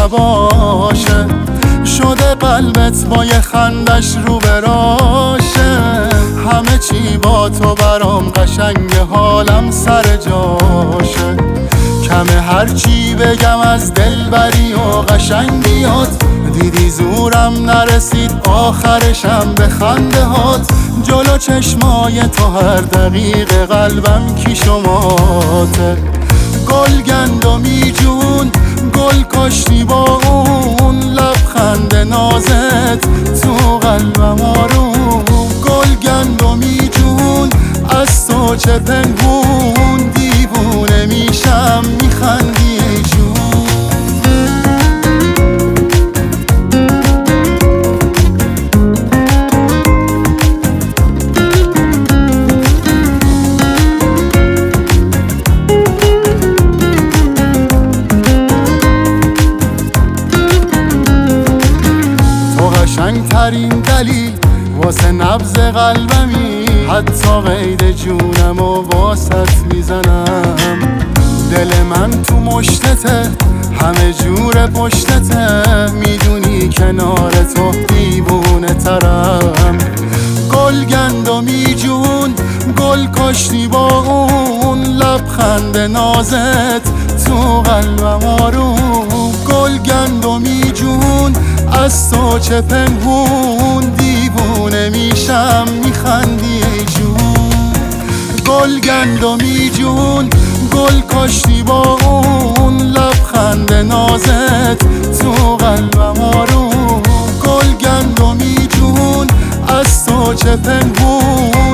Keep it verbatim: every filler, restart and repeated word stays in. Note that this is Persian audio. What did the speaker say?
شباشه، شده قلبت با یه خندش رو براشه. همه چی با تو برام قشنگ، حالم سر جاشه. کمه هرچی بگم از دلبری و قشنگیات، دیدی زورم نرسید آخرشم به خنده هات. جلو چشمای تو هر دقیقه قلبم کی شماته. گل گندمی جون گل کاشتی با اون لبخند نازت تو قلبم آروم. گل گندمی جون از تو چه پنهون، دیوونه میشم میخندی ای جون. قشنگترین دلیل واسه نبض قلبمی، حتی قید جونم و واسط میزنم. دل من تو مشتته، همه جور پشتته، میدونی کنار تو دیوونه ترم. گل گندمی جون گل کاشتی با اون لبخند نازت تو قلبم آروم. گل گندمی جون از تو چه پنهون، دیوونه میشم میخندی ای جون. گل گندمی جون گل کاشتی با اون لبخند نازت تو قلبم آروم. گل گندمی جون از تو چه پنهون،